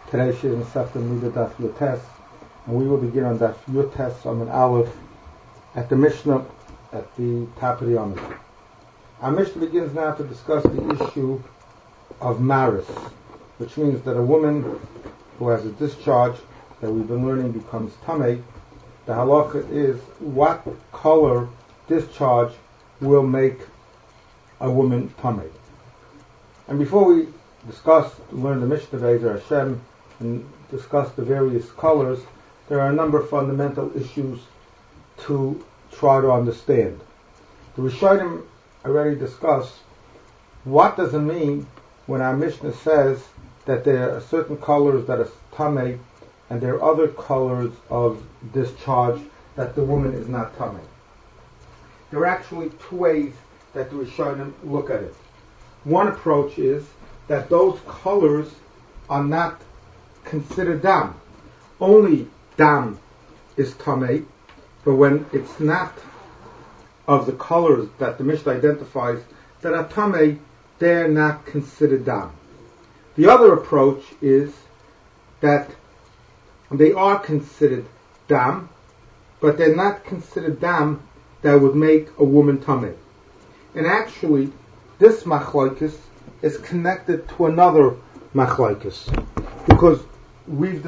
Today she is in Sefer Nida Daf Yotes, and we will begin on Daf Yotes Amud Aleph at the Mishnah at the top of the Amud. Our Mishnah begins now to discuss the issue of maris, which means that a woman who has a discharge that we've been learning becomes tamei. The halacha is what color discharge will make a woman tamei. And before we learn the Mishnah Be'ezer Hashem, and discuss the various colors, there are a number of fundamental issues to try to understand. The Rishonim already discussed what does it mean when our Mishnah says that there are certain colors that are tamei and there are other colors of discharge that the woman is not tamei. There are actually two ways that the Rishonim look at it. One approach is that those colors are not considered dam. Only dam is tamei, but when it's not of the colors that the Mishnah identifies that are tamei, they're not considered dam. The other approach is that they are considered dam, but they're not considered dam that would make a woman tamei. And actually, this machlokes is connected to another machlokes, because we've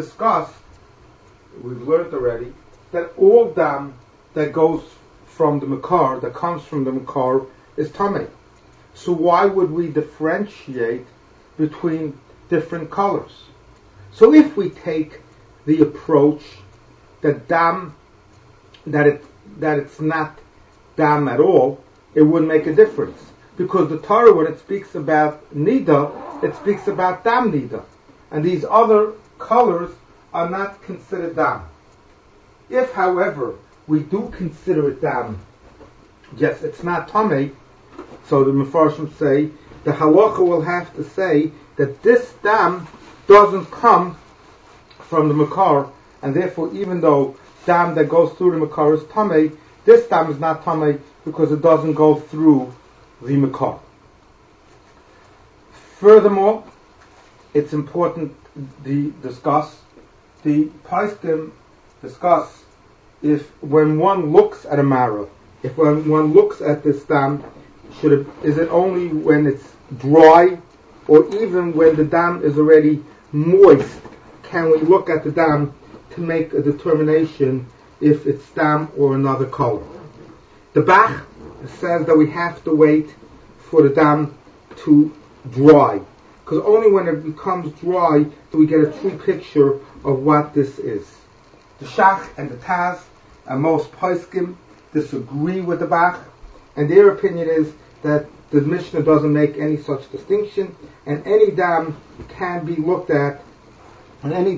learned already that all dam that goes from the makar, that comes from the makar, is tamei. So why would we differentiate between different colors? So if we take the approach that dam, that it's not dam at all, it wouldn't make a difference. Because the Torah, when it speaks about nida, it speaks about dam nida. And these other colors are not considered dam. If, however, we do consider it dam, yes, it's not tamei, so the Mefarshim say, the halacha will have to say that this dam doesn't come from the makar, and therefore even though dam that goes through the makar is tamei, this dam is not tamei because it doesn't go through the makar. Furthermore, it's important to discuss if when one looks at a marrow, if when one looks at this dam, is it only when it's dry, or even when the dam is already moist, can we look at the dam to make a determination if it's dam or another color? The Bach says that we have to wait for the dam to dry, because only when it becomes dry do we get a true picture of what this is. The Shach and the Taz and most poskim disagree with the Bach, and their opinion is that the Mishnah doesn't make any such distinction, and any dam can be looked at, in any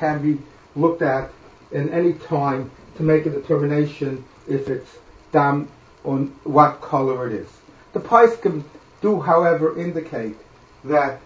time to make a determination if it's dam on what color it is. The poskim do, however, indicate that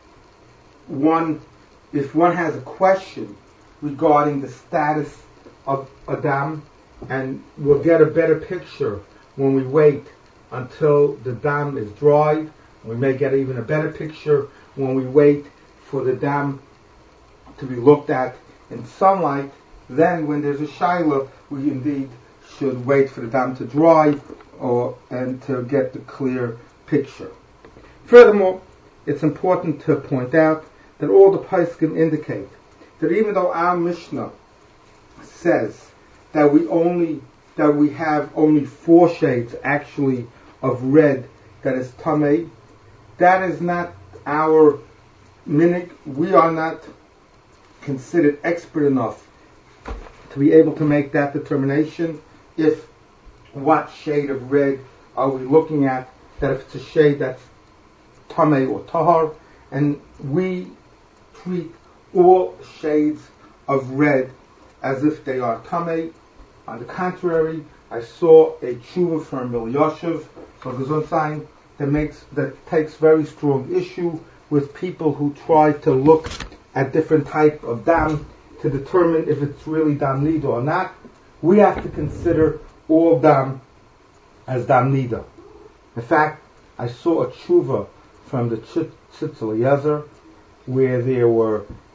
if one has a question regarding the status of a dam, and we'll get a better picture when we wait until the dam is dried. We may get even a better picture when we wait for the dam to be looked at in sunlight. Then when there's a shaila, we indeed should wait for the dam to dry and to get the clear picture. Furthermore, it's important to point out that all the poskim indicate that even though our Mishnah says that we have only 4 shades actually of red that is tamei, that is not our minig. We are not considered expert enough to be able to make that determination if what shade of red are we looking at, that if it's a shade that's tamei or tahar, and we treat all shades of red as if they are tamei. On the contrary, I saw a tshuva from Elyashiv, so Gesundsein, that takes very strong issue with people who try to look at different type of dam to determine if it's really dam nida or not. We have to consider all dam as dam nida. In fact, I saw a tshuva from the Tzitz Eliezer where there were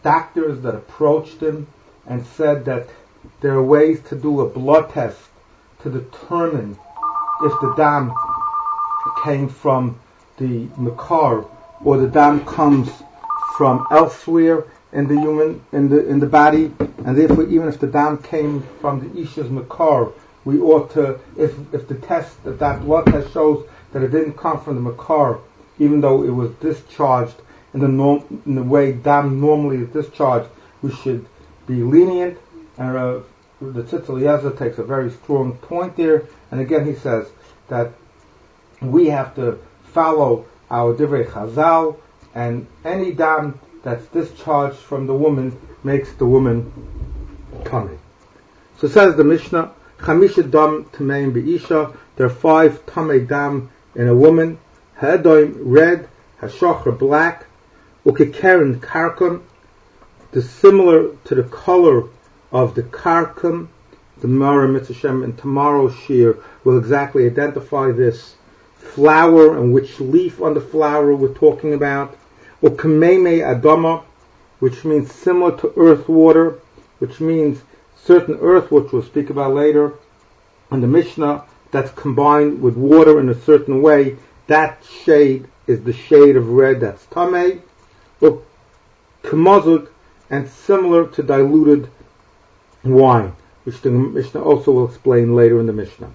doctors that approached him and said that there are ways to do a blood test to determine if the dam came from the makar or the dam comes from elsewhere in the human in the body, and therefore even if the dam came from the isha's makar, we ought to, if the test that blood test shows that it didn't come from the makar, even though it was discharged in the way dam normally is discharged, we should be lenient. And the Tzitz Eliezer takes a very strong point there, and again he says that we have to follow our Divrei Chazal, and any dam that's discharged from the woman makes the woman tamei. So says the Mishnah, Chamisha dam tameim be'isha, there are 5 tamei dam in a woman, ha'edoim red, ha'shachar black, ukekeren karkum, similar to the color of the karkum. The Gemara Mitzvah Shem in tomorrow's shir will exactly identify this flower and which leaf on the flower we're talking about. Or kameme adama, which means similar to earth water, which means certain earth, which we'll speak about later in the Mishnah, that's combined with water in a certain way. That shade is the shade of red, that's tamei. Or kamazug, and similar to diluted wine, which the Mishnah also will explain later in the Mishnah.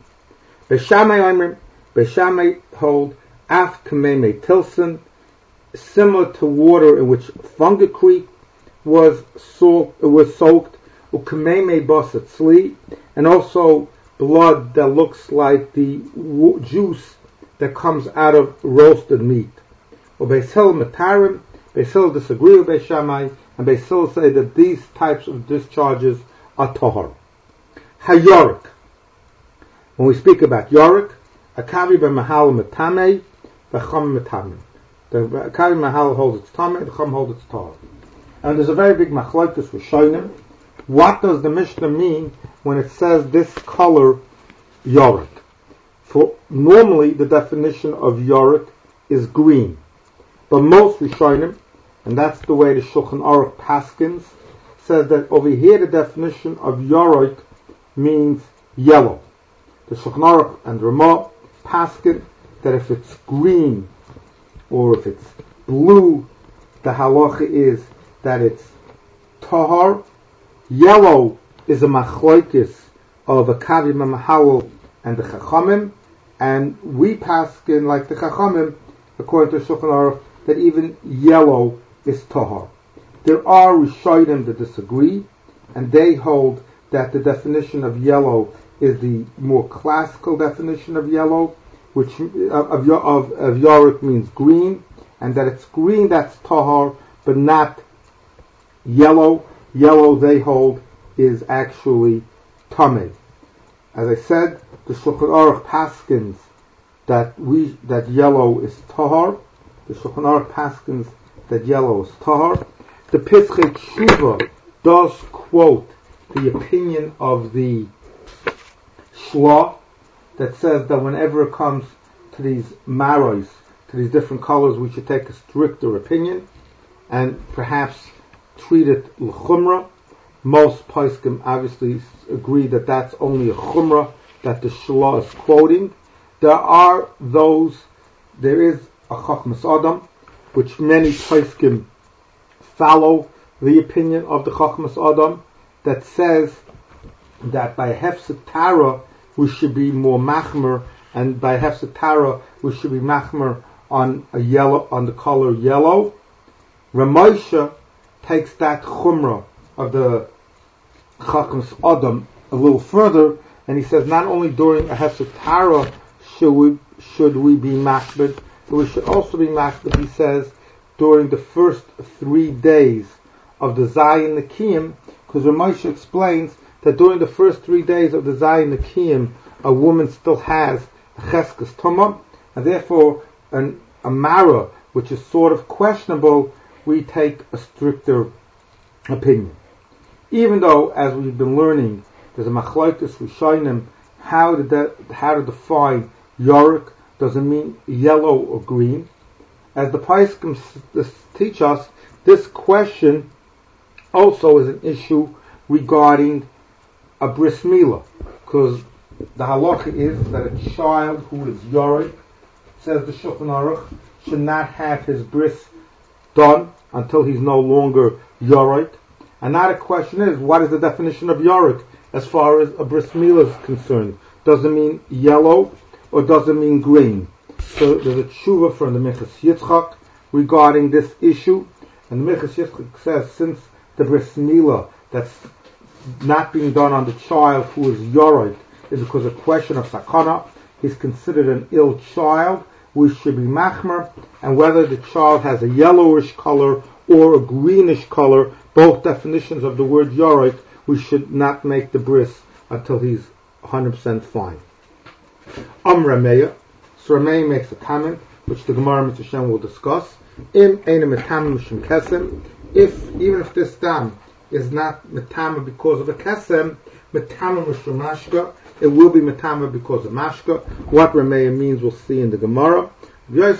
Beishamai hold af kameme tilson, similar to water in which fungicrete was soaked, ukameme basatzli, and also blood that looks like the juice that comes out of roasted meat. Or Beis Hillel matarim, Beis Hillel disagree with Beis Shammai, and Beis Hillel say that these types of discharges are tahor. Hayorik. When we speak about yorik, akavi b'mahal metamei, v'cham metamei. The Akavi Mahal holds its tamei, the Chum holds its tahor. And there's a very big machlokes with Shonim. What does the Mishnah mean when it says this color yorik? For normally the definition of yorik is green, but most Rishonim, and that's the way the Shulchan Aruch paskins, says that over here the definition of yorik means yellow. The Shulchan Aruch and Ramah paskin that if it's green or if it's blue, the halacha is that it's tahar. Yellow is a machlokes of a kavi mamahal and the chachamim, and we paskin like the chachamim, according to Shulchan Aruch, that even yellow is tahar. There are Rishonim that disagree, and they hold that the definition of yellow is the more classical definition of yellow, which of yorik means green, and that it's green that's tahar, but not yellow. Yellow, they hold, is actually tamei. As I said, the Shulchan Aruch paskins that yellow is tahar. The Shulchan Aruch paskins that yellow is tahar. The Pischei Tshuva does quote the opinion of the Shla that says that whenever it comes to these maros, to these different colors, we should take a stricter opinion and perhaps treat it l'chumra. Most poskim obviously agree that that's only a chumra that the Shla is quoting. There is a chachmas adam, which many poskim follow the opinion of the chachmas adam, that says that by hefset tara we should be more machmer, and by hefset tara we should be machmer on the color yellow. Ramosha takes that chumrah of the chachmas adam a little further, and he says not only during a hefset tara should we be machmer, but we should also be machmer. He says during the first 3 days of the Zayin Nekiyim, because Ramosha explains that during the first 3 days of the Zayin Nekiyim, a woman still has a cheskes tumah, and therefore a mara, which is sort of questionable, we take a stricter opinion. Even though, as we've been learning, there's a machlokes rishonim how to define yorik. Does it mean yellow or green? As the poskim teach us, this question also is an issue regarding a bris milah, because the halacha is that a child who is yored, says the Shulchan Aruch, should not have his bris done until he's no longer yored. And now the question is, what is the definition of yored as far as a bris milah is concerned? Does it mean yellow or does it mean green? So there's a tshuva from the Minchas Yitzchak regarding this issue, and the Minchas Yitzchak says since the bris milah that's not being done on the child who is yored is because of question of sakana, he's considered an ill child, we should be machmer, and whether the child has a yellowish color or a greenish color, both definitions of the word yored, we should not make the bris until he's 100% fine. Rameya. So Rameya makes a comment, which the Gemara Mitzvah Shem will discuss. Im einem metamim mishum kesem. Even if this dam is not metama because of a kesem, metama mishum mashka, it will be metama because of mashka. What Rameya means we'll see in the Gemara. Rav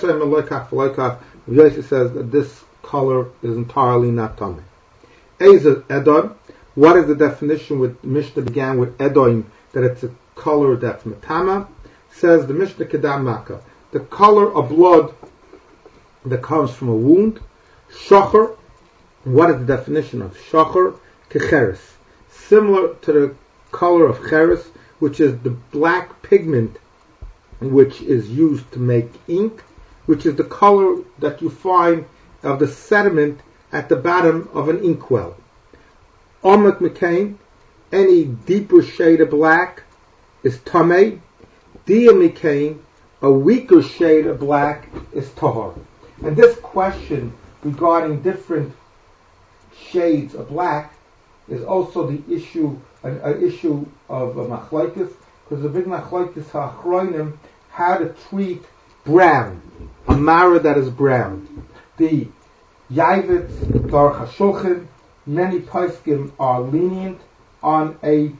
Yosef says that this color is entirely not tameh. Eza edom. What is the definition? With Mishnah began with edom, that it's a color that's metama. Says the Mishnah Kedam Maka, the color of blood that comes from a wound. Shachar. What is the definition of shachar? Kecheres, similar to the color of cheres, which is the black pigment which is used to make ink, which is the color that you find of the sediment at the bottom of an inkwell. Omek Mekain, any deeper shade of black is tamei. Dia Mekain, a weaker shade of black is tahor. And this question regarding different shades of black is also the issue, an issue of machlokes, because the big machlokes ha'achronim, how to treat brown, a mara that is brown. The Yavitz, Baruch HaShulchan, many poskim are lenient on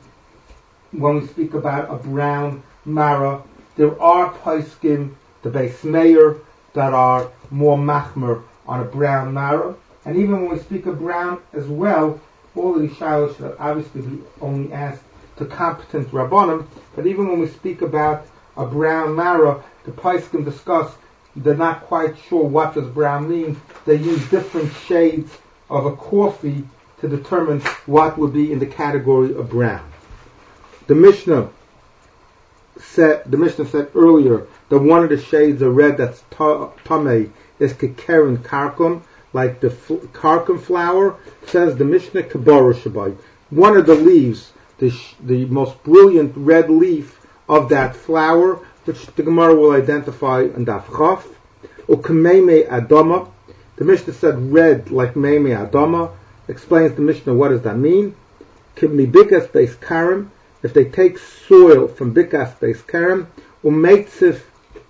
when we speak about a brown mara. There are poskim, the Beis Meir, that are more machmer on a brown mara. And even when we speak of brown as well, all of these shilos should obviously be only asked to competent rabbanim. But even when we speak about a brown mara, the poskim discuss, they're not quite sure what does brown mean. They use different shades of a coffee to determine what would be in the category of brown. The Mishnah said earlier that one of the shades of red that's tamei is kekeren karkum, like the karkum flower. Says the Mishnah Kabbalah Shabbai. One of the leaves, the most brilliant red leaf of that flower, which the Gemara will identify in Daf Chaf. U'kameimei adama. The Mishnah said red like meimei adama. Explains the Mishnah, what does that mean? Bikas beis karim. If they take soil from bikas beis karim, umeitzif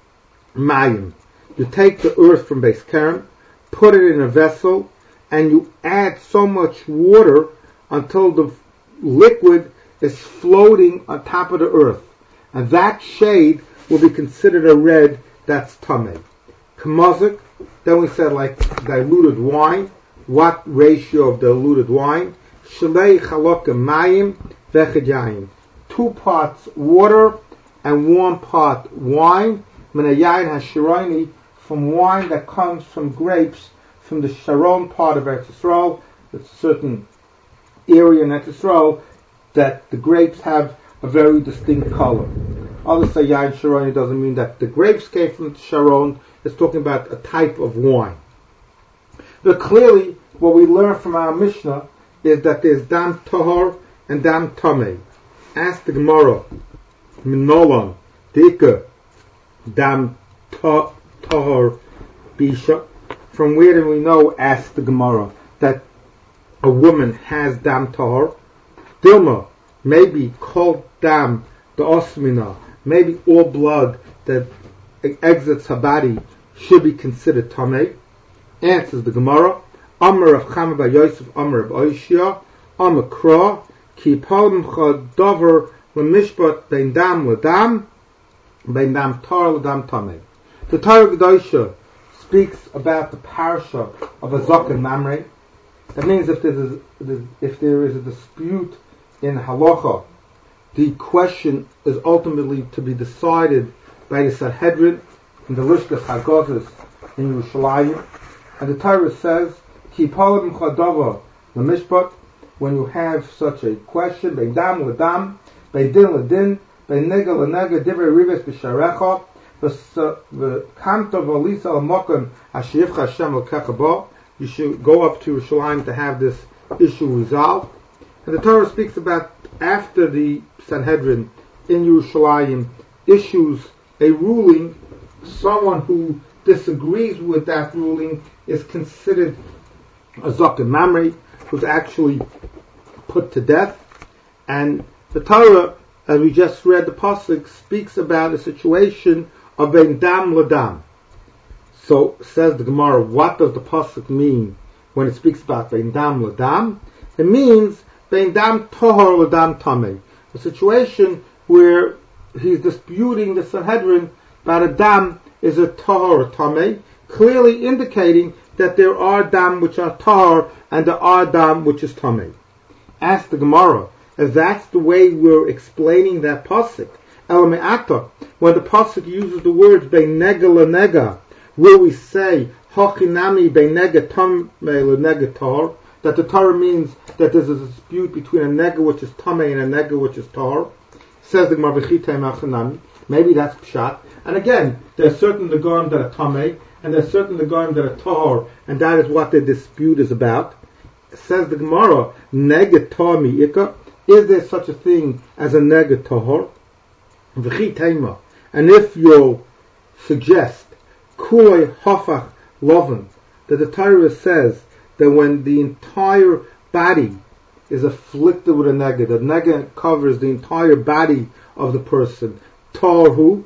mayim. You take the earth from beis karim, put it in a vessel, and you add so much water until the liquid is floating on top of the earth. And that shade will be considered a red that's tamei. Kamazik, then we said like diluted wine. What ratio of diluted wine? Shalei chalokim mayim vechidayim. 2 parts water and 1 part wine. Minayayin hashironi, from wine that comes from grapes from the Sharon part of Eretz Yisrael. There's a certain area in Eretz Yisrael that the grapes have a very distinct color. Others say yayin Sharoni doesn't mean that the grapes came from Sharon. It's talking about a type of wine. But clearly, what we learn from our Mishnah is that there's dam tahor and dam tamei. Ask the Gemara, Minolan, Dika, dam tahor bisha. From where do we know, ask the Gemara, that a woman has dam tahor? Dilma, maybe called dam the osmina, maybe all blood that exits her body should be considered tamei. Answers the Gemara, Amar of Chama bar Yosef, Amar of Oishia, Amar Kra, Ki Palmcha Dover Lemishpat Ben Dam Ladam, Ben Dam Tar Ladam Tamei. The Torah Kedosha speaks about the parasha of Azak and Mamre. That means if there is a dispute in halacha, the question is ultimately to be decided by the Sanhedrin in the Lishkas Hagazos in Yerushalayim. And the Torah says, Ki palim chadava l'mishpat, when you have such a question, bein dam l'dam, bein din l'din, bein nega l'nega, divrei rives b'sharecha, v'kamta v'alisa l'mokim ha'shiyivcha Hashem l'kecha bo. You should go up to Yerushalayim to have this issue resolved. And the Torah speaks about after the Sanhedrin in Yerushalayim issues a ruling, someone who disagrees with that ruling is considered a Zaken Mamre, who's actually put to death. And the Torah, as we just read the pasuk, speaks about a situation of bein dam l'dam. So says the Gemara, what does the pasuk mean when it speaks about bein dam l'dam? It means bein dam tohor l'dam tamei, a situation where he's disputing the Sanhedrin about a dam is a tohor or tamei, clearly indicating that there are dam which are tohor and there are dam which is tamei. Ask the Gemara, if that's the way we're explaining that pasuk, el me'ata, when the pasuk uses the words bein nega l'nega, will we say hachinami bein nega tamei l'nega tohor, that the Torah means that there's a dispute between a nega which is tamei and a nega which is tohor? Says the Gemara, v'chitei, maybe that's pshat. And again, there are certain negorim that are tamei, and there are certain negorim that are tohor, and that is what the dispute is about. Says the Gemara, nega tohor mi'ika, is there such a thing as a nega tohor? V'chitei, and if you suggest kulei hafach loven, that the Torah says that when the entire body is afflicted with a nega, the nega covers the entire body of the person, tohu.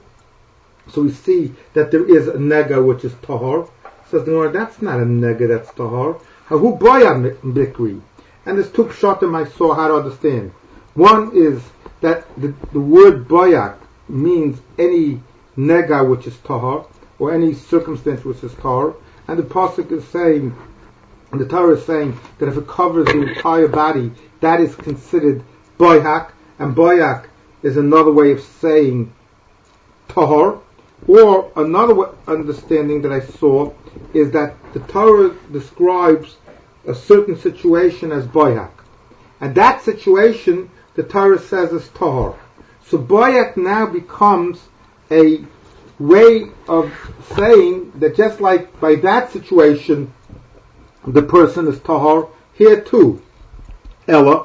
So we see that there is a nega which is tahor. Says the Gemara, that's not a nega, that's tahor. Hahu boya mikri. And there's two pshatim I saw how to understand. One is that the word boyak means any nega which is tahor, or any circumstance which is tahor. And the pasuk is saying, and the Torah is saying that if it covers the entire body, that is considered boyak, and boyak is another way of saying tahor. Or another understanding that I saw is that the Torah describes a certain situation as boyak, and that situation the Torah says is tahor. So boyak now becomes a way of saying that just like by that situation the person is tahor, here too, Ella.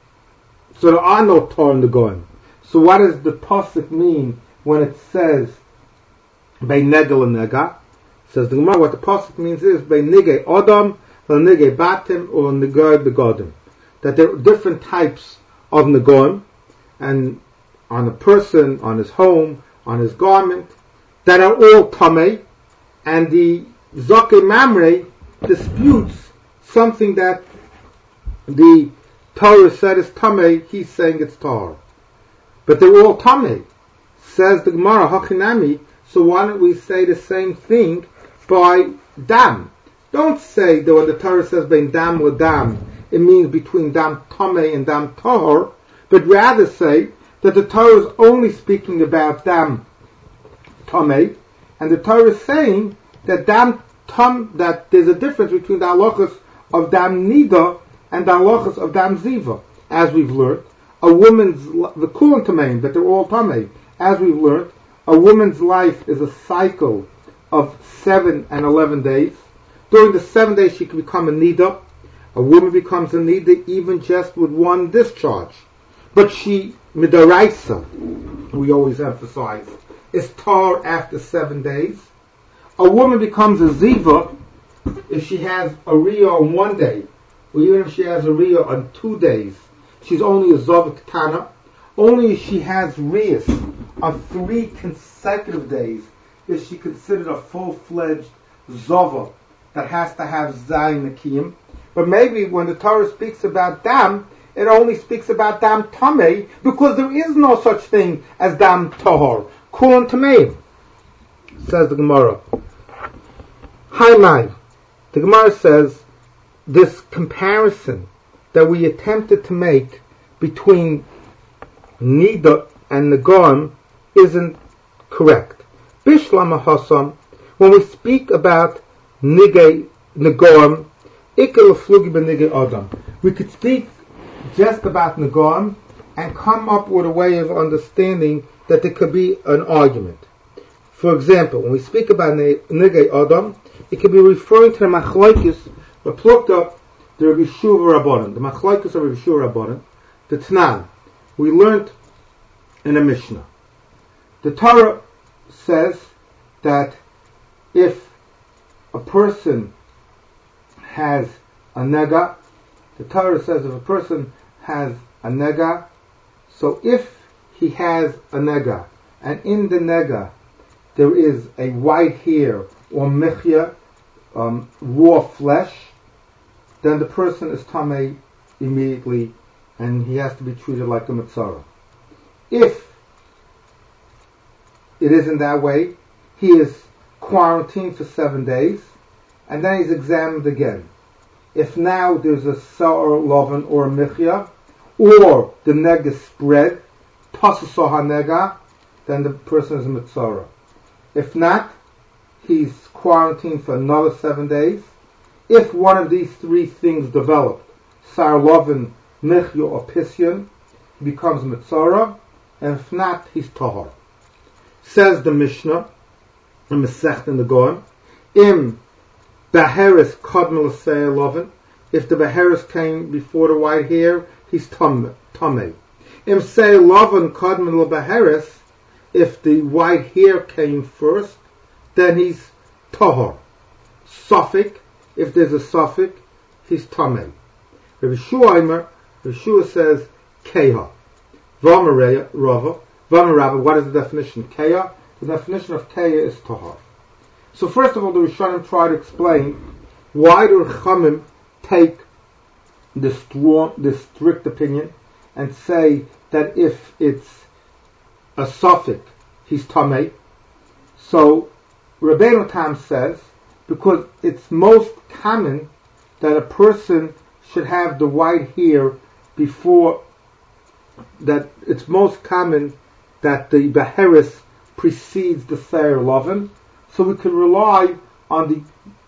So there are no tahor in the goyim. So what does the pasuk mean when it says bein nega l'nega? Says the Gemara, what the pasuk means is bein nigei adam, l'nigei batim, or nigei begodim. That there are different types of negoim, and on a person, on his home, on his garment, that are all tamei, and the Zakei Mamre disputes something that the Torah said is tamei, he's saying it's tahor. But they're all tamei. Says the Gemara, hachinami, so why don't we say the same thing by dam? Don't say that when the Torah says bein dam l'dam, it means between dam tamei and dam tahor, but rather say that the Torah is only speaking about dam tamei, and the Torah is saying that that there's a difference between the halachas of dam nida and the halachas of dam ziva, as we've learned. A woman's the kulan tamein, that they're all tamei, as we've learned. A woman's life is a cycle of 7 and 11 days. During the 7 days she can become a nida. A woman becomes a nida even just with one discharge. But she, midaraisa, we always emphasize, is tar after 7 days. A woman becomes a ziva if she has a riyah on 1 day, or even if she has a riyah on 2 days. She's only a zava ketana. Only if she has riyahs on 3 consecutive days is she considered a full-fledged zava that has to have zayin akiyim. But maybe when the Torah speaks about dam, it only speaks about dam tamei, because there is no such thing as dam tahor. Kulan tamei, says the Gemara. Haimai, the Gemara says this comparison that we attempted to make between Nida and Nagam isn't correct. Bishlam Hasam, when we speak about Nagam, we could speak just about Nagam and come up with a way of understanding that there could be an argument. For example, when we speak about Nigei Adam, it could be referring to the Machlokes, the Plukta, the Rabbi Shua Rabbanan, the Machlokes of Rabbi Shua Rabbanan, the Tnan. We learned in a Mishnah. The Torah says that if a person has a nega, the Torah says if a person has a nega, so if he has a nega, and in the nega there is a white hair or mechia, raw flesh, then the person is tamei immediately, and he has to be treated like a mitzara. If it isn't that way, he is quarantined for 7 days, and then he's examined again. If now there's a sa'ar loven or a mechia, or the nega spread, tasasah hanega, then the person is a mitzara. If not, he's quarantined for another 7 days. If one of these three things develop, sa'ar loven, mechia, or pisyon, he becomes mitzara, and if not, he's tahar. Says the Mishnah, in Masechet in the Goim, im baheres kadmel sa'ar loven, if the baheres came before the white hair, he's tamei. Im sa'ar loven kadmel baheres, if the white hair came first, then he's tahar. Safek, if there's a safek, he's tamei. Rabbi Shua says keha. V'amar Rabba, what is the definition of keha? The definition of keha is tahar. So first of all, the Rishonim try to explain why the Rechamim take the strict opinion and say that if it's a suffix, he's tamei. So Rabbeinu Tam says, because it's most common that a person should have the white hair before, that it's most common that the Beheris precedes the Sa'ar Loven, so we can rely on the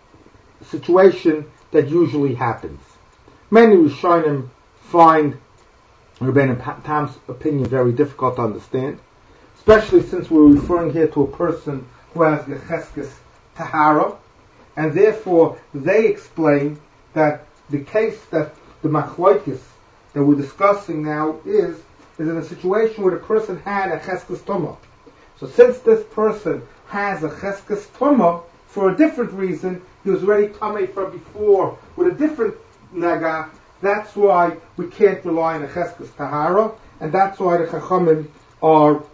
situation that usually happens. Many Rishonim find Rabbeinu Tam's opinion very difficult to understand, especially since we're referring here to a person who has the Cheskes Tahara, and therefore they explain that the case that the Machlokes that we're discussing now is in a situation where the person had a Cheskes Tumah. So since this person has a Cheskes Tumah, for a different reason, he was already Tamei from before with a different Nega, that's why we can't rely on a Cheskes Tahara, and that's why the Chachamim are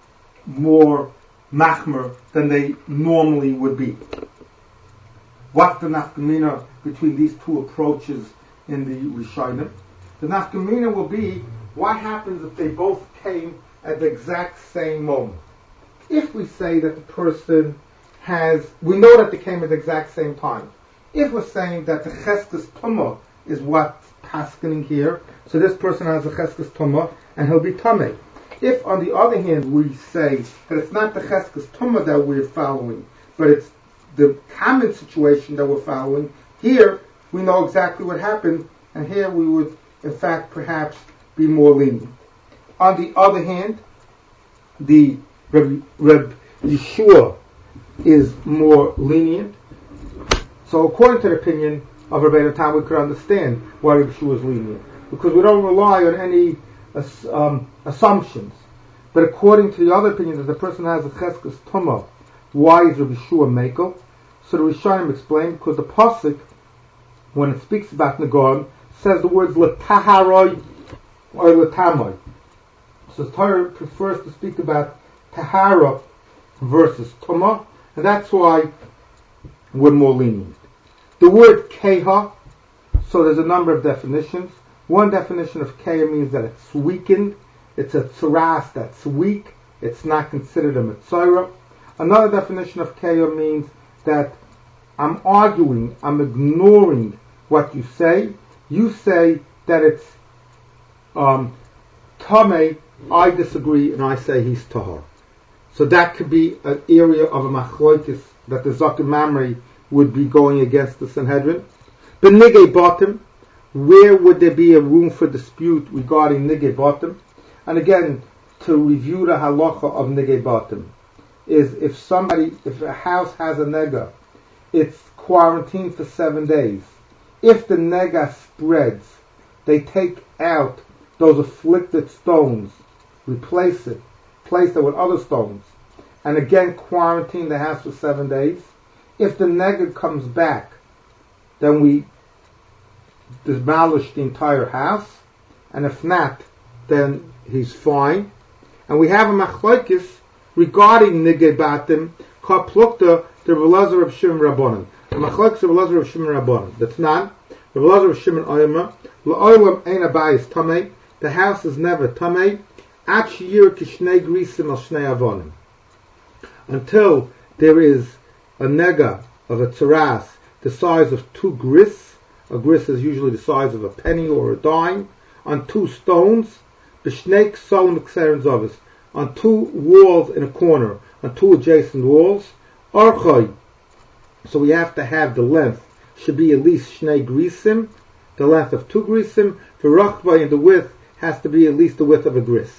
more machmer than they normally would be. What's the nafkamina between these two approaches in the Rishonim? The nafkamina will be, what happens if they both came at the exact same moment? If we say that the person we know that they came at the exact same time. If we're saying that the Cheskes Tumah is what's paskening here, so this person has a Cheskes Tumah and he'll be Tamei. If, on the other hand, we say that it's not the Cheskes Tumah that we're following, but it's the common situation that we're following, here we know exactly what happened, and here we would, in fact, perhaps be more lenient. On the other hand, the Reb Yeshua is more lenient. So according to the opinion of Rabbeinu Tam, we could understand why Reb Yeshua is lenient, because we don't rely on any assumptions. But according to the other opinion, that the person has a Cheskes Tumah, why is Reb Yeshua Mekel? So the Rishonim explain, because the Pasuk, when it speaks about Nagam, says the words L'taharoi or L'tamoi. So the Torah prefers to speak about Tahara versus Tumah, and that's why we're more lenient. The word Keha, so there's a number of definitions. One definition of Keha means that it's weakened. It's a tzaras that's weak. It's not considered a mitzvah. Another definition of Keha means that I'm arguing, I'm ignoring what you say. You say that it's Tameh, I disagree, and I say he's Tahor. So that could be an area of a machloikis that the Zakim Mamre would be going against the Sanhedrin. But Nigei Bottom, where would there be a room for dispute regarding Nigei Bottom? And again, to review the halacha of Nigei Bottom, is if a house has a nega, it's quarantined for 7 days. If the nega spreads, they take out those afflicted stones, place it with other stones, and again quarantine the house for 7 days. If the nega comes back, then we demolish the entire house, and if not, then he's fine. And we have a machlokes regarding nigei batim ka plukta the Elazar of Shimon Rabbanan. The machlokes of Elazar of Shimon Rabbanan. That's not the Elazar of Shimon Oyama. La'olam ein abayis tamei. The house is never tamei. At shiyir kishnei grisim al shnei avonim. Until there is a nega of a tzaras the size of 2 gris. A gris is usually the size of a penny or a dime, on 2 stones, b'shnei ksalim b'kserin zavis, on 2 walls in a corner, on 2 adjacent walls, archai. So we have to have the length should be at least shnei grisim, the length of 2 grisim. The rachba, and the width has to be at least the width of a gris.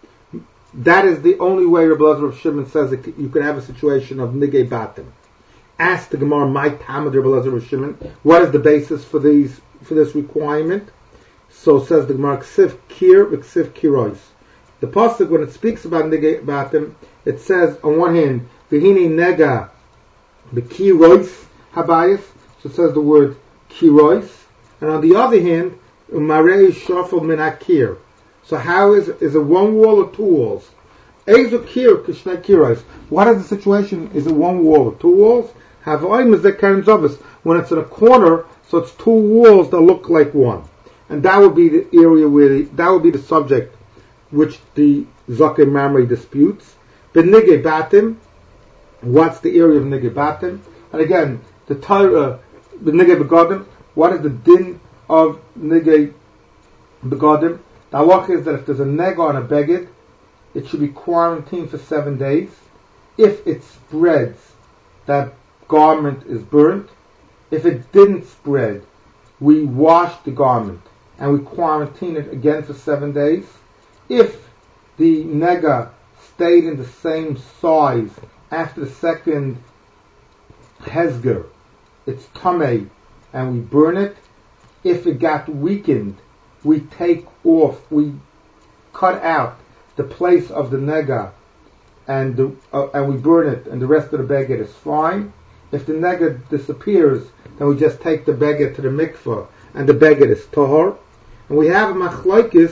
That is the only way Rabbi Elazar of Shimon says that you can have a situation of nigei batim. Ask the Gemara, my Talmud Rabbi Elazar of Shimon, what is the basis for this requirement? So says the Gemara, ksiv kir v'ksiv kirois. The pasuk, when it speaks about nigei batim, it says on one hand, v'hini nega b'kirois habayis. So it says the word kirois, and on the other hand, umarei shafel min hakir. So how is it one wall or 2 walls? Ezu kir kishnei kirois. What is the situation? Is it 1 wall or 2 walls? When it's in a corner, so it's 2 walls that look like one, and that would be the area where that would be the subject which the Zakim Mamre disputes. But nigei batim, what's the area of nigei batim? And again, the Torah, the nigei begodim. What is the din of nigei begodim? The halacha is that if there's a nega on a beged, it should be quarantined for 7 days. If it spreads, that garment is burnt. If it didn't spread, we wash the garment and we quarantine it again for 7 days. If the nega stayed in the same size after the second hezger, it's tamei and we burn it. If it got weakened, we we cut out the place of the nega and we burn it, and the rest of the beged is fine. If the nega disappears, then we just take the beged to the mikveh, and the beged is tahor. And we have a machlokes,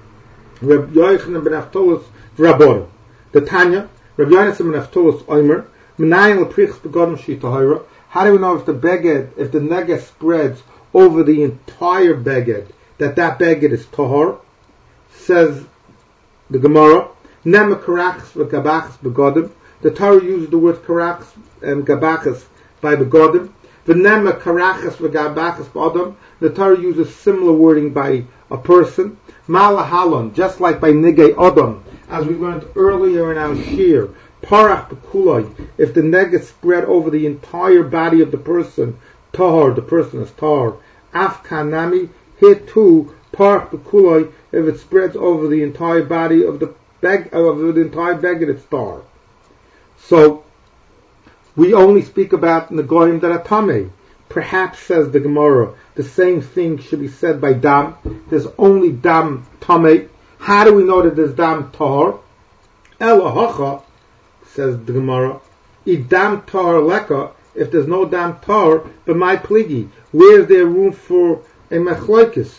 Reb Yochanan ben Avtolos v'Rabbanan. The Tanya, Reb Yochanan ben Avtolos Omer, Menayin leprichs begodim shi tahora. How do we know if the nega spreads over the entire beged, that beged is tahor? Says the Gemara, Nema karachs v'gabachas begodim. The Torah uses the word karachs and gabachas by begodim. V'nema karachas v'gabachas b'odom. The Torah uses similar wording by a person. Malahalon, just like by nigei odom, as we learned earlier in our shir. Parach b'kuloi, if the nega spread over the entire body of the person, tahor, the person is tahor. Af kanami, here too, parach b'kuloi, if it spreads over the entire body of the entire beged, it's tahor. So we only speak about negoyim that are tamei. Perhaps, says the Gemara, the same thing should be said by dam. There's only dam tamei. How do we know that there's dam tahor? Elahacha, says the Gemara, idam tahor leka. If there's no dam tahor, but my pligi, where is there room for a machlokes?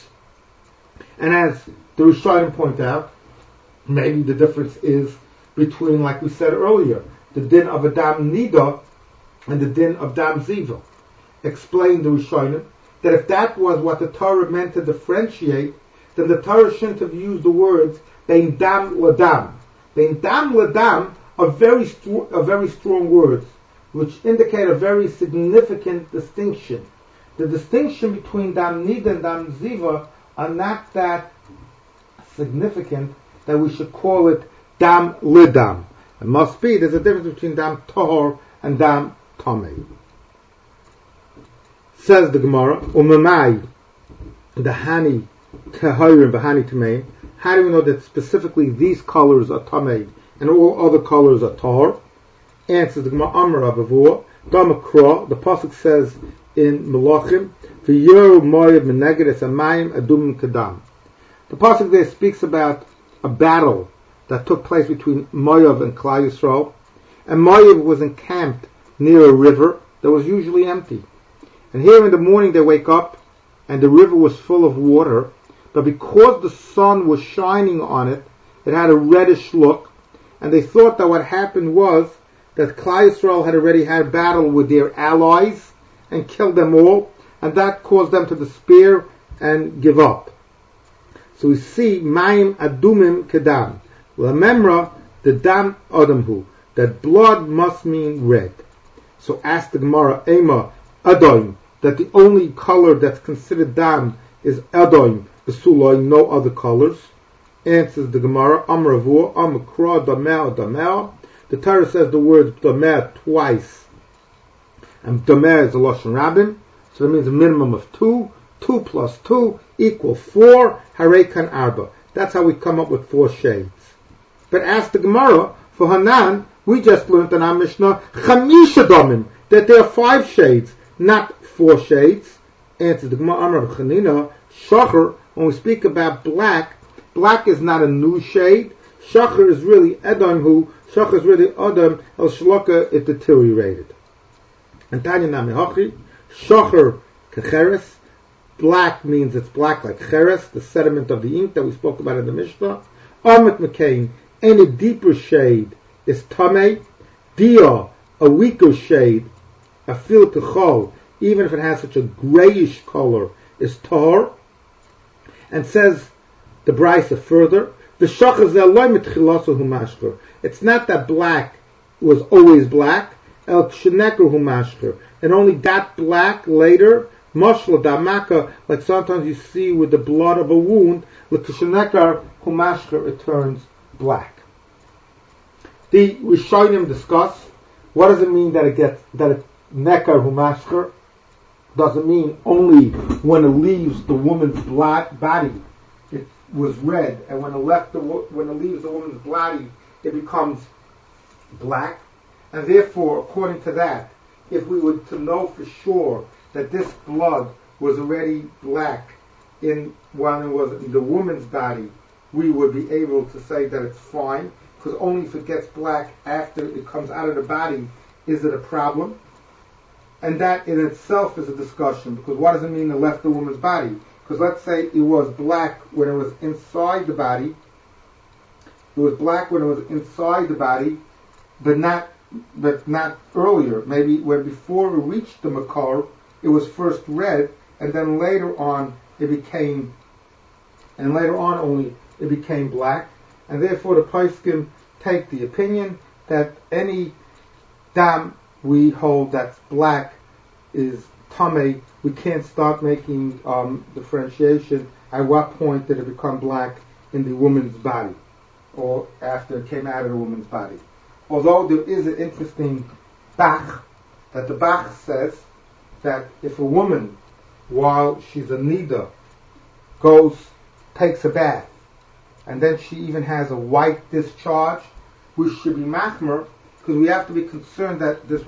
And as the Rishonim point out, maybe the difference is between, like we said earlier, the din of a dam nida and the din of dam ziva. Explain the Rishonim that if that was what the Torah meant to differentiate, then the Torah shouldn't have used the words bein dam ladam. Bein dam ladam are very strong words, which indicate a very significant distinction. the distinction between dam nida and dam ziva are not that significant that we should call it dam lidam. It must be, there's a difference between dam tahor and dam tamei. Says the Gemara, umamai, the hani tahorim, the hani tamei. How do we know that specifically these colors are tamei and all other colors are tahor? Answers the Gemara, Amar Abavua, Damakra, the pasuk says in Melachim, V'yoru moyev meneged es amayim adumim kadam. The pasuk there speaks about a battle that took place between Moav and Klal Yisrael, and Moav was encamped near a river that was usually empty. And here in the morning they wake up, and the river was full of water, but because the sun was shining on it, it had a reddish look, and they thought that what happened was that Klal Yisrael had already had a battle with their allies and killed them all, and that caused them to despair and give up. So we see Mayim Adumim Kedam. Lamemra, the Dam Adamhu, that blood must mean red. So ask the Gemara, Ema Adoim, that the only color that's considered Dam is Adoim, Besuloi, no other colors. Answers the Gemara, Amravur, Amakra, Damel, Damel. The Torah says the word Damel twice. And Damel is a Lashon Rabbin, so that means a minimum of 2. 2 plus 2 equals 4. Harekan Arba. That's how we come up with 4 shades. But ask the Gemara, for Hanan, we just learned in our Mishnah, Chamisha Domim, that there are 5 shades, not 4 shades. Answers the Gemara, Amar Chanina, Shachar, when we speak about black, black is not a new shade. Shachar is really Edom who, Shachar is really Adam, El Shloka, it deteriorated. And Tanya Nami Hachi, Shachar Kecheres, black means it's black like cheres, the sediment of the ink that we spoke about in the Mishnah. Amit Mekain, any deeper shade is Tamei. Dia, a weaker shade, a fil kechol, even if it has such a grayish color, is Tahor. And says the Brisa further, the Shachar Zeloi mitchilasu humashker. It's not that black was always black, El Ksheneker humashker. It only got black later. Mashla damaka, like sometimes you see with the blood of a wound, l'kishenekar humashker, it turns black. The Rishonim discuss what does it mean that it nekar humashker. Does it mean only when it leaves the woman's body it was red, and when it leaves the woman's body it becomes black? And therefore, according to that, if we were to know for sure that this blood was already black when it was in the woman's body, we would be able to say that it's fine, because only if it gets black after it comes out of the body is it a problem. And that in itself is a discussion, because what does it mean it left the woman's body? Because let's say it was black when it was inside the body, but not earlier. Maybe when before it reached the makar, it was first red, and then later on only it became black, and therefore the Poskim take the opinion that any dam we hold that's black is tamei. We can't start making differentiation at what point did it become black in the woman's body, or after it came out of the woman's body. Although there is an interesting Bach, that the Bach says that if a woman, while she's a nida, takes a bath, and then she even has a white discharge, we should be machmer, because we have to be concerned that this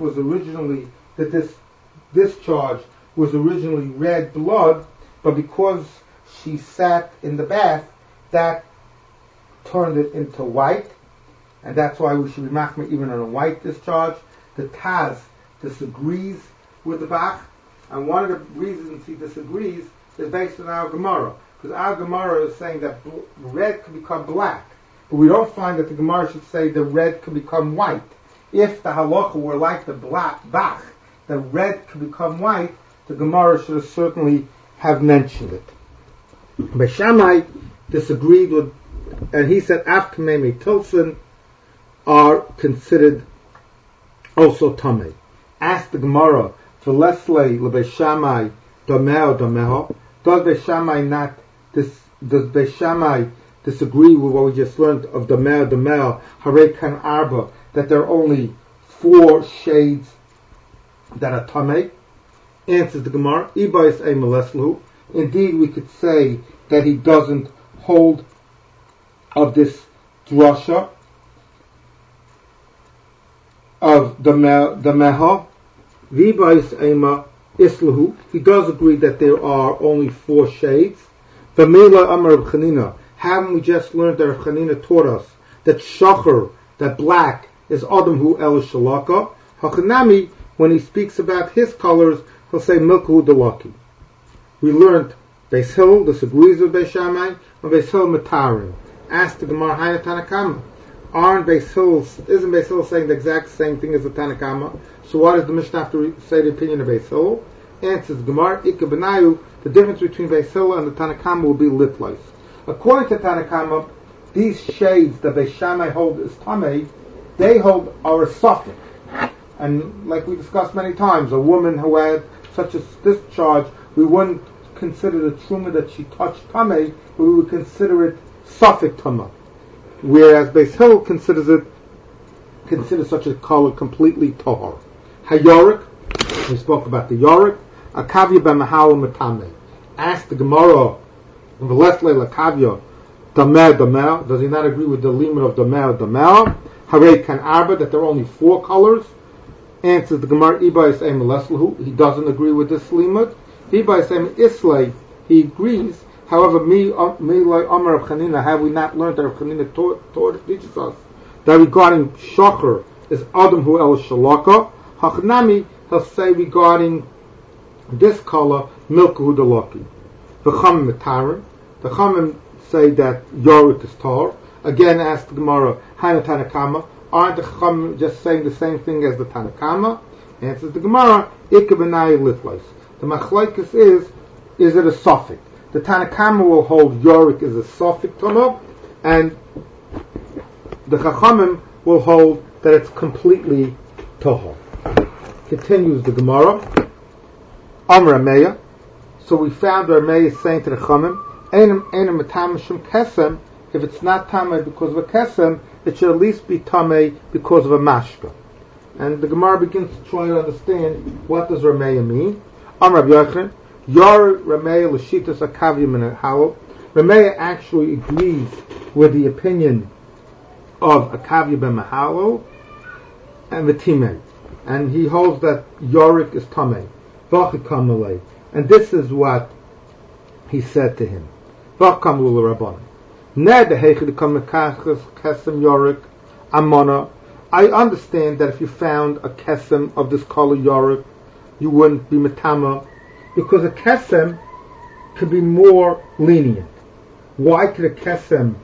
discharge was originally red blood, but because she sat in the bath, that turned it into white, and that's why we should be machmer even on a white discharge. The Taz disagrees with the Bach, and one of the reasons he disagrees is based on our Gemara, because our Gemara is saying that red can become black, but we don't find that the Gemara should say the red can become white. If the halacha were like the Bach, the red can become white, the Gemara should certainly have mentioned it. But Shammai disagreed with, and he said Afkamei Tilson are considered also Tamei. Ask the Gemara, for Leslie L'Beis Shammai dameh, dameha. Does Beis Shammai disagree with what we just learned of dameh, harei kan arba, that there are only 4 shades that are tameh? Answers the Gemara, Ibais a meleslu. Indeed, we could say that he doesn't hold of this drasha of the meha. Vibais ema islahu. He does agree that there are only 4 shades. V'mila amar Rav Chanina. Haven't we just learned that Rav Chanina taught us that shachar, that black, is adam hu el shalaka? Hachanami, when he speaks about his colors, he'll say milku dalaki. We learned Beis Hillel disagrees with Beis Shammai, and Beis Hillel matarim. Asked the Gemara, Hayna Tanakama. Isn't Beis Hillel saying the exact same thing as the Tanakama? So why does the Mishnah have to say the opinion of Beis Hillel? Answers the Gemara, Ika Benayu, the difference between Beis Hillel and the Tanakama will be litlais. According to Tanakama, these shades that Beis Shammai hold as Tamei, they hold are a suffix. And like we discussed many times, a woman who had such a discharge, we wouldn't consider the truma that she touched Tamei, but we would consider it suffix Tama. Whereas Beis Hillel considers such a color completely tahor. Hayorik, we spoke about the yorik, akavya b'mahal matame. Ask the Gemara, v'leslei lakavya, dameh, does he not agree with the limit of dameh? Harei kan arba, that there are only 4 colors? Answers the Gemara, Ibais em leslahu, he doesn't agree with this limit. Ibais em islay, he agrees. However, me like Amar of Chanina, have we not learned that Rav Chanina teaches us that regarding shachar is adam hu el shalaka? Hachnami, he'll say regarding this color, milk hu dalaki. The Chachamim matarim. The Chachamim say that yorik is tar. Again, ask the Gemara, Hayna Tanakama. Aren't the Chachamim just saying the same thing as the Tanakama? Answers the Gemara, Ika b'nai litlais. The machlokes is it a suffix? The Tanakama will hold yorik is a suffix tama, and the Chachamim will hold that it's completely tahor. Continues the Gemara. Amar Ameya. So we found Rameya is saying to the Chachamim, Einam matam shum kesem. If it's not tamei because of a kesem, it should at least be tamei because of a mashka. And the Gemara begins to try to understand what does Rameya mean. Amar Rabbi Yochanan. Your Rameya l'shitas akavya min halal. Rameya actually agrees with the opinion of akavya ben mahalo and the timei, and he holds that yorik is tamei. V'achikam malei, and this is what he said to him. V'achikam l'rabbanan. Ned heichid kam mekachas kesem yorik amona. I understand that if you found a kesem of this color yorik, you wouldn't be metama, because a kesem could be more lenient. Why could a kesem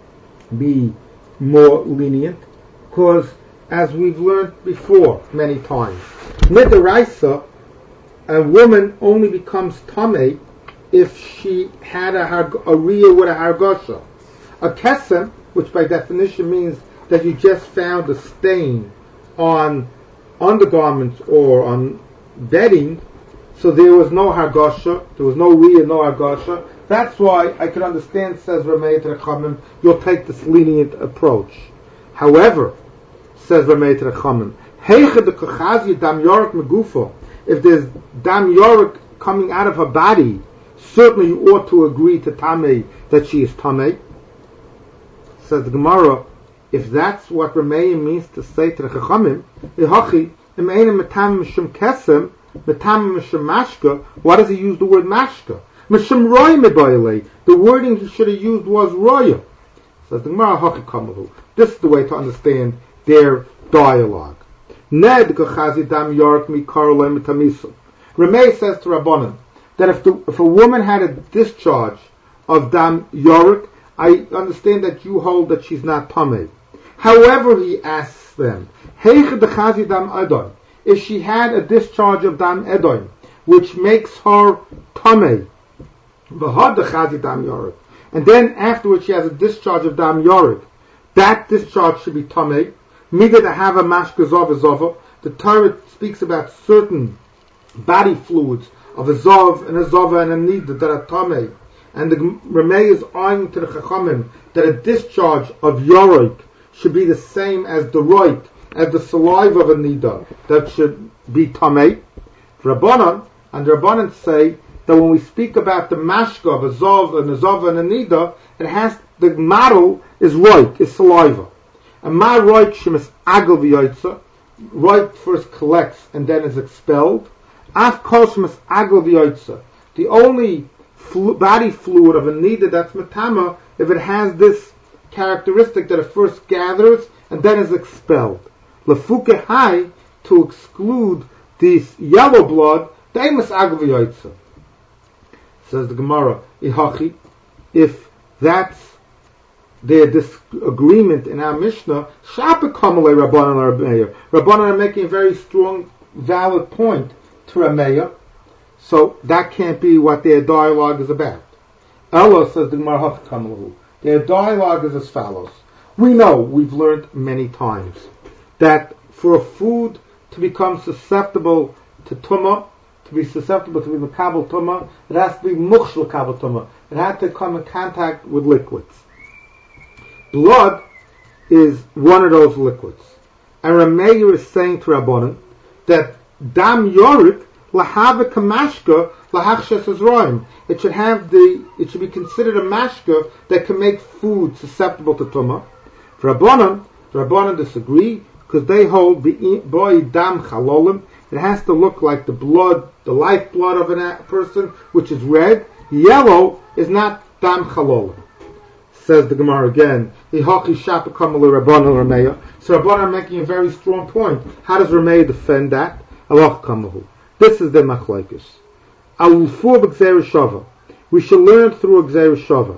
be more lenient? Because, as we've learned before many times, midaraisa, a woman only becomes tamei if she had a riyah with a hargasha. A kesem, which by definition means that you just found a stain on undergarments or on bedding, so there was no hargasha, there was no riyah, no hargasha. That's why I can understand, says Rameya to the Chachamim, you'll take this lenient approach. However, says Rameya to the Chachamim, heichad the kachazia dam yorik megufo. If there's dam yorik coming out of her body, certainly you ought to agree to tamei that she is tamei. Says the Gemara, if that's what Rameya means to say to the Chachamim, ihachi im einem metam mishum kesem metam mishum mashka. Why does he use the word mashka? Mishum roya mebayale. The wording he should have used was roya. Says the Gemara, hachi kamahu. This is the way to understand their dialogue. Ned kachazi dam yorik mi karolay metamisu. Rameya says to Rabbanan that if a woman had a discharge of dam yorik, I understand that you hold that she's not tamei. However, he asks them, heichad dechazi dam edom. If she had a discharge of dam edom, which makes her tamei, v'had dechazi dam yorik, and then afterwards she has a discharge of dam yorik, that discharge should be tamei. Mida to have a mashka zova. The Torah speaks about certain body fluids of a Zov and a Zova and a Nida that are Tameh, and the Rameh is eyeing to the Chachamim that a discharge of Yoroik should be the same as the Roik, as the saliva of a Nida, that should be Tameh. Rabbanan, and the Rabbanan say that when we speak about the Mashka of a Zov and a Zova and a Nida, it has, the model is Roik, is saliva. And Ma Roik Shemis Agel V'Yoitza, Roik first collects and then is expelled. Af Kol Shemis Agel V'Yoitza, the only body fluid of a Nida that's Matama, if it has this characteristic that it first gathers and then is expelled. Lefuke Hai, to exclude this yellow blood, Deimus Agel V'Yoitza. Says the Gemara, Ihachi, if that's their disagreement in our Mishnah, Shapa Kamalei Rabbanan or Rameya. Rabbanan are making a very strong, valid point to Rameya, so that can't be what their dialogue is about. Ella, says the Gemara, Hach Kamalahu. Their dialogue is as follows. We know, we've learned many times, that for a food to become susceptible to Tumah, to be susceptible to be Makabal Tumah, it has to be Mukhsh Makabal Tumah. It has to come in contact with liquids. Blood is one of those liquids. And Rameir is saying to Rabbanan that Dam Yorik Lahava Kamashka Lahachshes Azroim. It should be considered a mashka that can make food susceptible to Tumah. For Rabbanan disagree because they hold boy Dam Chalolim. It has to look like the blood, the lifeblood of a person, which is red. Yellow is not Dam Chalolim. Says the Gemara again, so Rabbanan are making a very strong point. How does Rameya defend that? This is the machlokes. We shall learn through Gzeir Shava.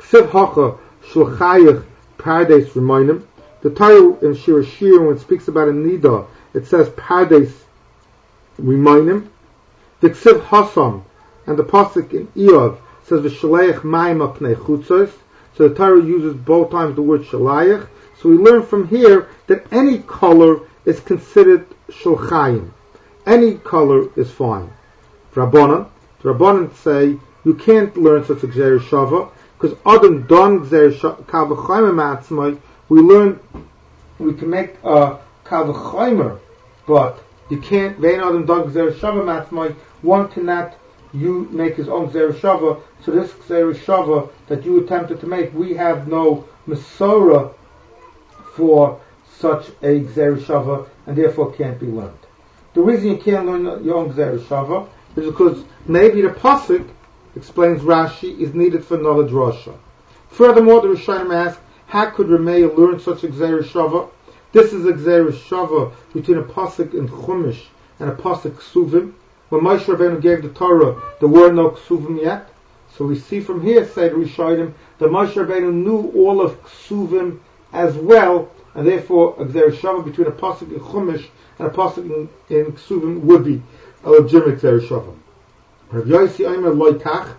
The title in Shir Shir, when it speaks about a Nida, it says Pardes Rimonim. The Ksiv Hasam, and the pasuk in Iyov says V'shaleich Mayim Apnei Chutzos. So the Torah uses both times the word shalayach. So we learn from here that any color is considered shulchayim. Any color is fine. The Rabbanan say you can't learn such a Gzeir Shava because Adam don Gzeir Kavachayim Atzmai. We can make a Kavachayim, but you can't. Vein Adam don Gzeir Shava Atzmai. One cannot. You make his own Gzeir Shava, so this Gzeir Shava that you attempted to make, we have no Masorah for such a Gzeir Shava, and therefore can't be learned. The reason you can't learn your own Gzeir Shava is because maybe the pasuk, explains Rashi, is needed for another drasha. Furthermore, the Rishonim ask, how could Rameya learn such a Gzeir Shava? This is a Gzeir Shava between a pasuk in Chumash and a pasuk Ksuvim. When Moshe Rabbeinu gave the Torah, there were no Ksuvim yet. So we see from here, say the Rishonim, that Moshe Rabbeinu knew all of Ksuvim as well, and therefore a Gzeir Shava between a pasuk in Chumash and a pasuk in Ksuvim would be a legitimate Gzeir Shava. Rav Yossi Omer Lo Kach.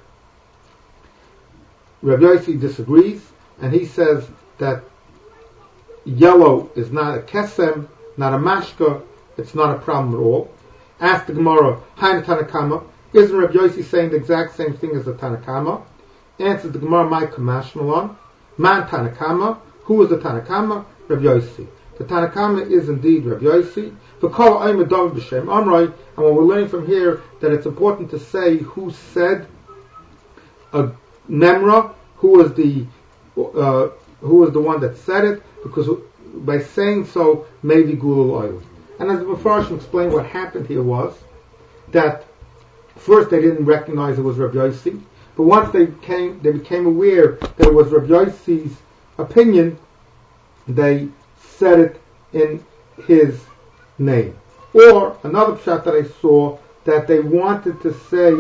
Rav Yossi disagrees, and he says that yellow is not a kesem, not a mashka, it's not a problem at all. Ask the Gemara, Hain Tanakama, isn't Rav Yossi saying the exact same thing as the Tanakama? Answers the Gemara, My Kamashmalon, Man Tanakama, who is the Tanakama? Rav Yossi. The Tanakama is indeed Rav Yossi. V'kol Omer David b'Shem Amrei, and what we're learning from here, that it's important to say who said a Memra, who was the one that said it, because by saying so, maybe Gulul Oil. And as the Mepharshim explained, what happened here was that first they didn't recognize it was Rav Yossi, but once they became aware that it was Rav Yossi's opinion, they said it in his name. Or another pshat that I saw, that they wanted to say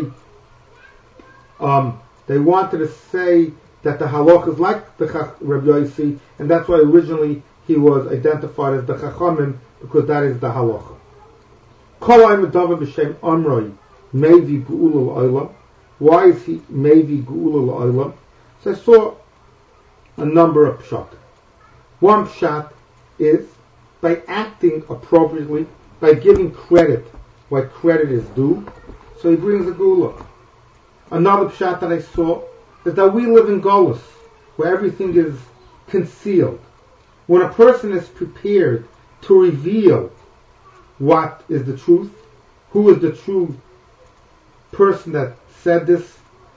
that the halach is like the Rav Yossi, and that's why originally he was identified as the Chachamim, because that is the halacha. Mevi Geulul Olam. Why is he Mevi Geulul Olam? So I saw a number of pshat. One pshat is by acting appropriately, by giving credit where credit is due. So he brings a gula. Another pshat that I saw is that we live in Golus, where everything is concealed. When a person is prepared to reveal what is the truth, who is the true person that said this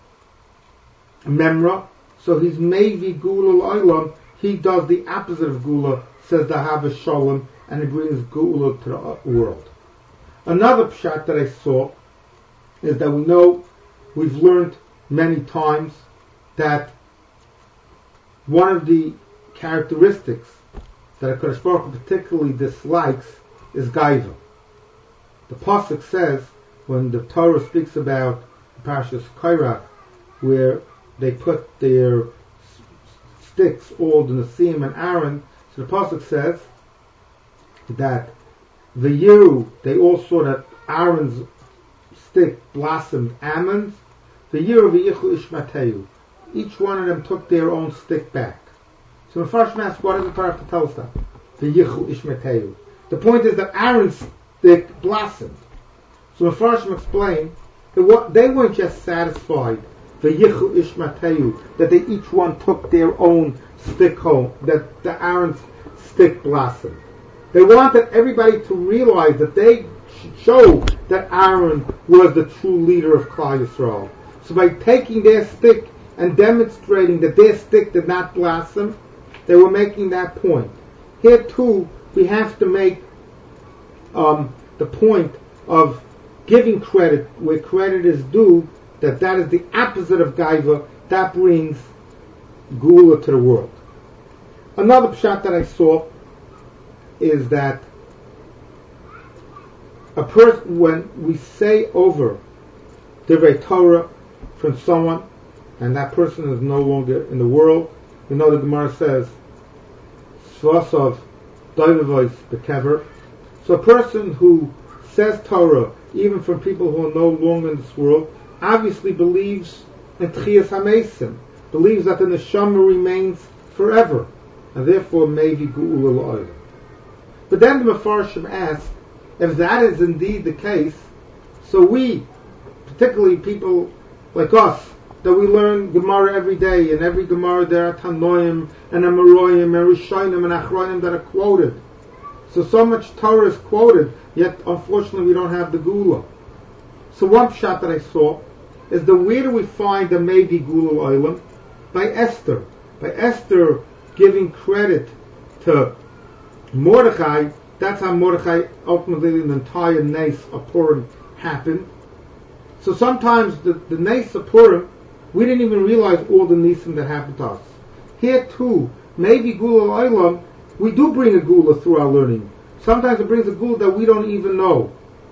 memra, so he's maybe gula l'olam, he does the opposite of gula, says the Hava Shalom, and he brings gula to the world. Another pshat that I saw is that we know, we've learned many times, that one of the characteristics that HaKadosh Baruch Hu particularly dislikes is gaiva. The pasuk says, when the Torah speaks about the Parashas Kairach, where they put their sticks, all the Nesim and Aaron, so the pasuk says that the Yeru, they all saw that Aaron's stick blossomed almonds. The Yeru v'yichu ishmateu, each one of them took their own stick back. So the first asks, what does the Torah have to tell us that? V'yichu ishmateu. The point is that Aaron's stick blossomed. So the first explained that they weren't just satisfied v'yichu ishmateu, that they each one took their own stick home, that the Aaron's stick blossomed. They wanted everybody to realize that they show that Aaron was the true leader of Klal Yisrael. So by taking their stick and demonstrating that their stick did not blossom, they were making that point. Here too, we have to make the point of giving credit where credit is due, that is the opposite of gaiva, that brings gula to the world. Another pshat that I saw is that a person, when we say over Divrei Torah from someone, and that person is no longer in the world, you know the Gemara says, Shvasav Doivois Bekever. So a person who says Torah, even from people who are no longer in this world, obviously believes in Tchias HaMesim, believes that the Neshama remains forever, and therefore maybe Geula L'Olam. But then the Mefarshim asks, if that is indeed the case, so we, particularly people like us, that we learn Gemara every day, and every Gemara there are Tanoim, and Amoraim, and Rishonim, and Achronim that are quoted. So much Torah is quoted, yet unfortunately we don't have the Gula. So one pshat that I saw is that where do we find the maybe Gula L'Olam? By Esther. By Esther giving credit to Mordechai. That's how Mordechai, ultimately the entire Nes of Purim happened. So sometimes the Nes of Purim, we didn't even realize all the Nisim that happened to us. Here too, maybe Gula L'Olam, we do bring a Gula through our learning. Sometimes it brings a Gula that we don't even know.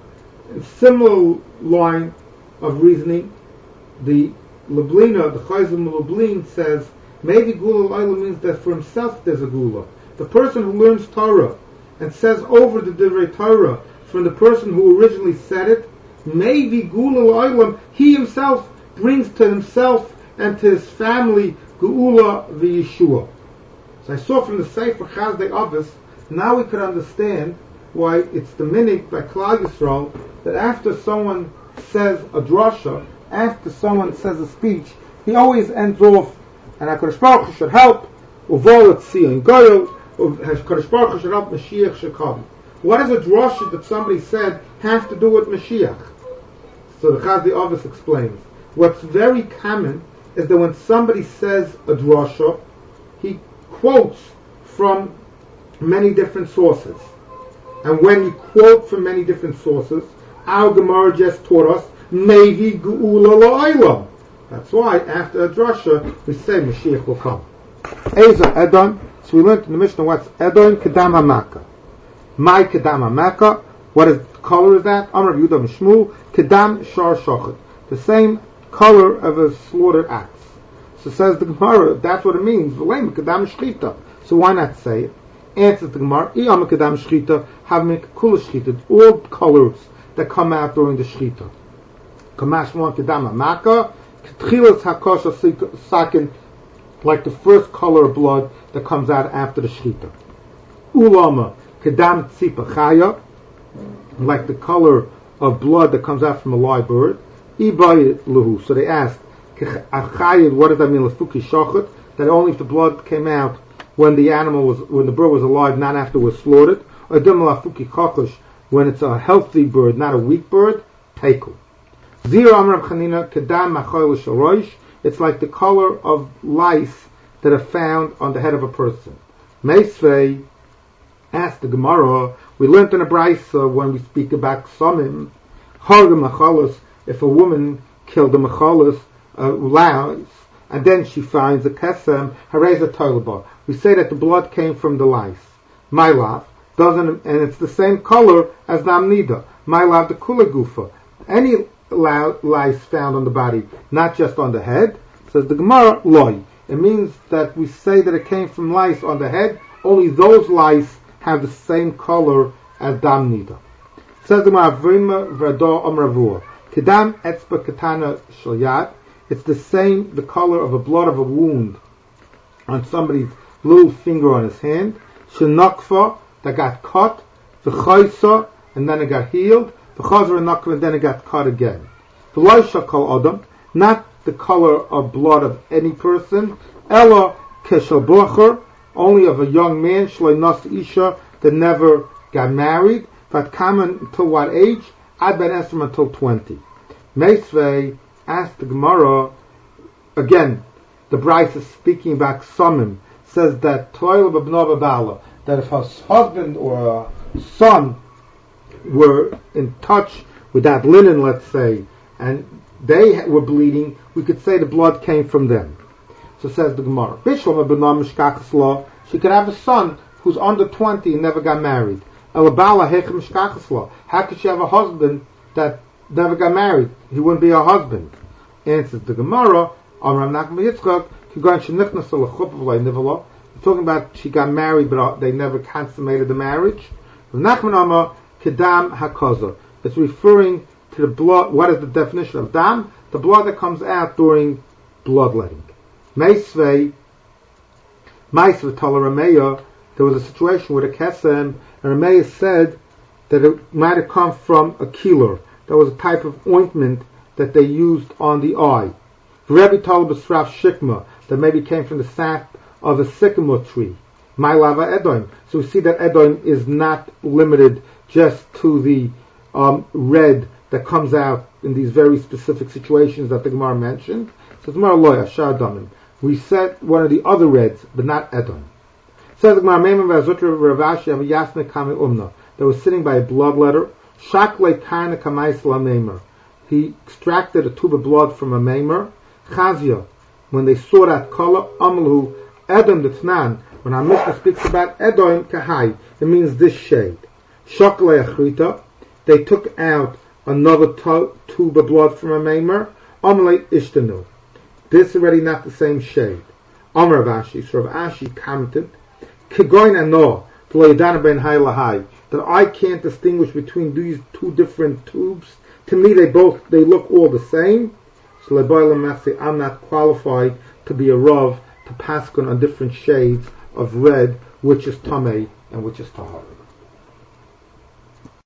A similar line of reasoning, the Lublina, the Chayzim Lublin says, maybe Gula L'Olam means that for himself there's a Gula. The person who learns Torah and says over the Divrei Torah from the person who originally said it, maybe Gula L'Olam, he himself brings to himself and to his family Geula v'Yeshua. So I saw from the Sefer Chazdei Abbas, now we could understand why it's the minig by Klal Yisrael that after someone says a drasha, after someone says a speech, he always ends off, and HaKadosh Baruch Hu should help, uvol etzi and goyel, HaKadosh Baruch Hu should help, Mashiach should come. What does a drasha that somebody said have to do with Mashiach? So the Chazdei Abbas explains. What's very common is that when somebody says a drasha, he quotes from many different sources. And when you quote from many different sources, our Gemara just taught us, maybe Geula L'Olam. That's why after a drasha, we say Mashiach will come. Eza Edom, so we learned in the Mishnah what's Edom Kedam HaMaka. My Kedam HaMaka, what is the color of that? Amar Yehuda Mishmu, Kedam Shar Shochet. The same color of a slaughtered ox. So says the Gemara, that's what it means. Kedam Shchita. So why not say it? Answers the Gemara, Iyam Kedam Shchita, have make kula Shchita. All colors that come out during the Shchita. Kamash Mon Kedam HaMaka, Ketchilas HaKosha Sakin, like the first color of blood that comes out after the Shchita. Ulama Kedam Tzipa Chaya, like the color of blood that comes out from a live bird. So they asked, what does that mean? That only if the blood came out when the bird was alive, not after it was slaughtered. Or when it's a healthy bird, not a weak bird. Teiku. It's like the color of lice that are found on the head of a person. Meisvei asked the Gemara, we learned in a brisa when we speak about Samim, if a woman killed a machalas, lice, and then she finds a kesem, hareza toilaba. We say that the blood came from the lice. My love doesn't, and it's the same color as the amnida. My love, the kula gufa. Any lice found on the body, not just on the head, says the Gemara, loy. It means that we say that it came from lice on the head, only those lice have the same color as damnida. Says the Gemara, vrima vrado amravur. Kedam etzba katana shalyad. It's the same, the color of the blood of a wound on somebody's little finger on his hand. Shenakfa, that got cut. V'chaysa, and then it got healed. V'chazar nakva, and then it got cut again. V'loy shakal adam, not the color of blood of any person. Ella keshal bocher, only of a young man. Shloi nas isha, that never got married. Vatkaman, until what age? Ad ben esrim, until 20. Meisvei asked the Gemara, again, the Bryce is speaking about Samim, says that Toil of Abnava Bala, that if her husband or a son were in touch with that linen, let's say, and they were bleeding, we could say the blood came from them. So says the Gemara, she could have a son who's under 20 and never got married. How could she have a husband that never got married? He wouldn't be her husband. Answers the Gemara, talking about she got married but they never consummated the marriage. It's referring to the blood. What is the definition of dam? The blood that comes out during bloodletting. Meisvei Tala Rameya, there was a situation with a kesem, and Rameya said that it might have come from a keeler. That was a type of ointment that they used on the eye. Rebbe told B'sraf Shikma, that maybe came from the sap of a sycamore tree. My lava Edom. So we see that Edom is not limited just to the red that comes out in these very specific situations that the Gemara mentioned. So Gemara loya shar damim. We said one of the other reds, but not Edom. Says the Gemara, Meiman v'azutra Ravashi have a yasna kami umna, that was sitting by a bloodletter. Shakle kana kamais la meimer. He extracted a tube of blood from a meimer. Chazia, when they saw that color, Amlu, Edom D'Tnan, when our Mishnah speaks about Edom Kahai, it means this shade. Shakle Achrita, they took out another tube of blood from a meimer. Amle Ishtanu. This already not the same shade. Amr Ravashi, so Ravashi commented, Kegoin Ano, T'lo ben Hai Lahai, that I can't distinguish between these two different tubes. To me, they look all the same. So I'm not qualified to be a Rav, to pass on different shades of red, which is Tameh and which is Tahar.